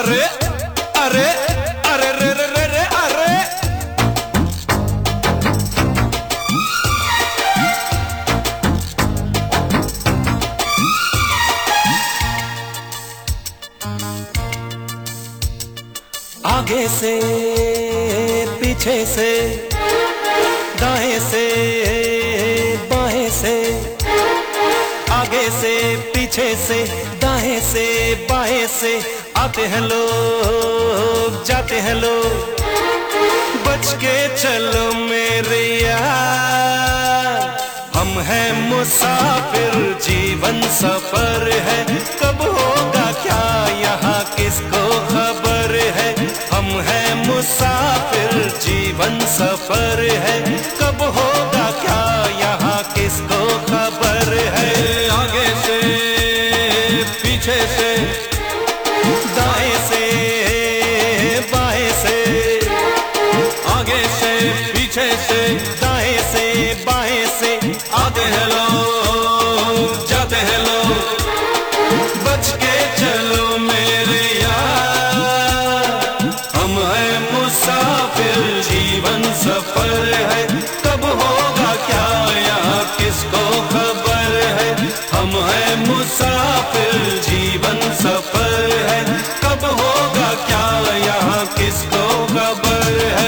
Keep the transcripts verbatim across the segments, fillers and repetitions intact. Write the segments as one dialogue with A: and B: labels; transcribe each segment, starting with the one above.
A: अरे अरे अरे रे रे रे रे अरे आगे से पीछे से दाएं से बाएं से आगे से पीछे से दाएं से बाएं से आते हैं लोग जाते हैं लोग बच के चलो मेरे यार हम हैं मुसाफिर जीवन सफर है कब होगा क्या यहाँ किसको खबर है हम हैं मुसाफिर जीवन सफर है कब होगा क्या यहाँ किसको खबर है आगे से पीछे से दाएं से बाएं से आगे से पीछे से दाएं से बाएं से आते हैं लोग जाते हैं लोग बच के चलो मेरे यार हम हैं मुसाफिर जीवन सफर है कब होगा क्या यहाँ किसको खबर है हम हैं मुसाफिर जीवन सफर है कब होगा क्या यहाँ किसको खबर है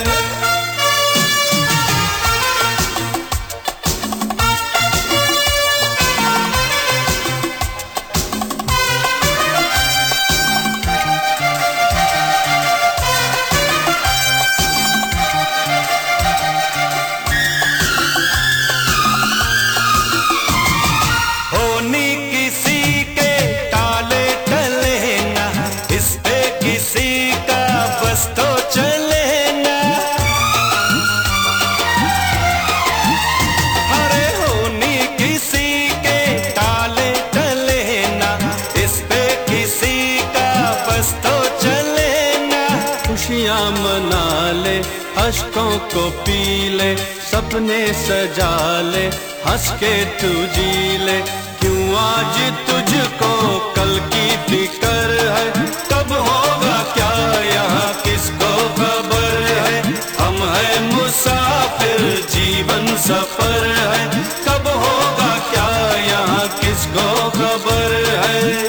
A: खुशियाँ मना ले अश्कों को पी ले सपने सजा ले हंस के तू जी ले क्यों आज तुझको कल की फिक्र है कब होगा क्या यहाँ किसको खबर है हम हैं मुसाफिर जीवन सफर है कब होगा क्या यहाँ किसको खबर है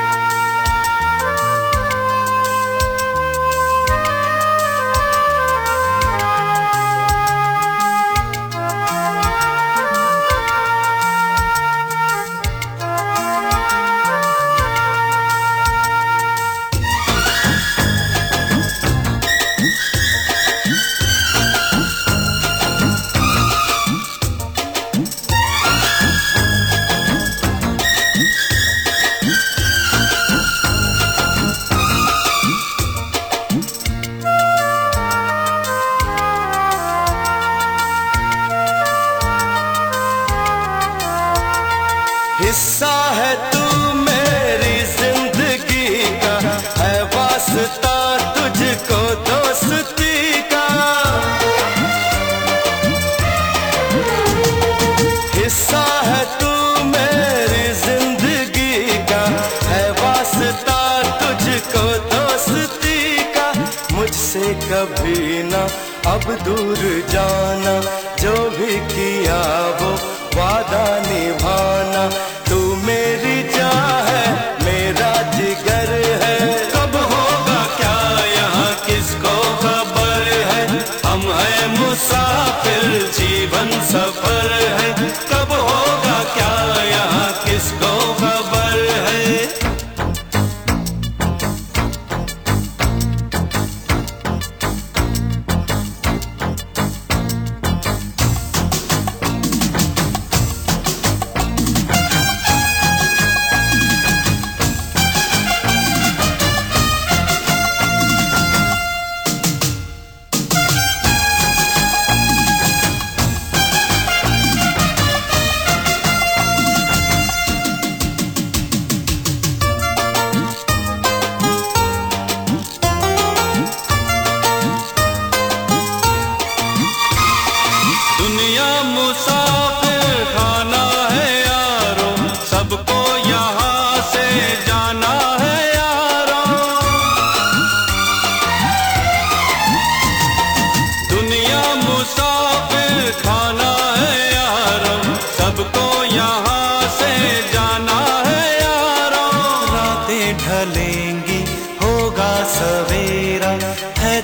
A: हिस्सा है तू मेरी जिंदगी का है वास्ता तुझको दोस्ती का हिस्सा है तू मेरी जिंदगी का है वास्ता तुझको दोस्ती का मुझसे कभी ना अब दूर जाना जो भी किया वो वादा निभाना तू मेरी जान है मेरा जिगर है कब होगा क्या यहाँ किसको खबर है हम हैं मुसाफिर जीवन सफर है कब होगा क्या यहाँ किसको खबर है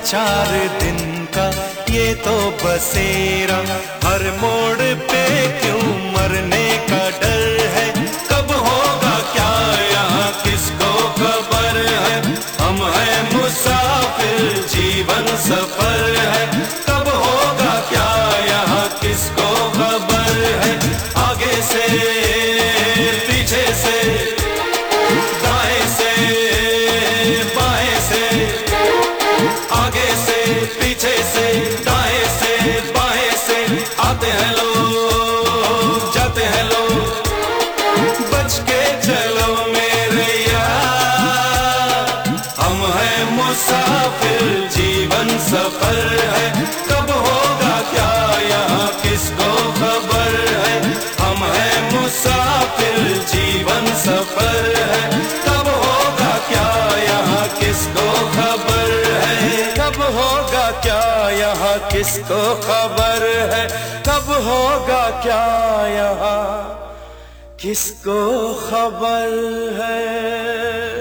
A: चार दिन का ये तो बसेरा, हर मोड़ पे क्यों मरने का डर है। कब होगा क्या यहाँ किसको खबर है, हम हैं मुसाफिर जीवन सफर है। कब होगा क्या यहाँ किसको खबर है, आगे से पीछे से दाएं से बाएं से, आगे से पीछे से दाएं से बाएं से, आते हैं लोग जाते हैं लोग, बच के चलो मेरे यार, हम हैं मुसाफिर जीवन सफर है। कब होगा क्या यहाँ किसको खबर है, हम हैं मुसाफिर जीवन सफर है। कब होगा क्या यहाँ किसको खबर है, कब होगा क्या यहाँ किसको खबर है, कब होगा क्या यहाँ किसको खबर है।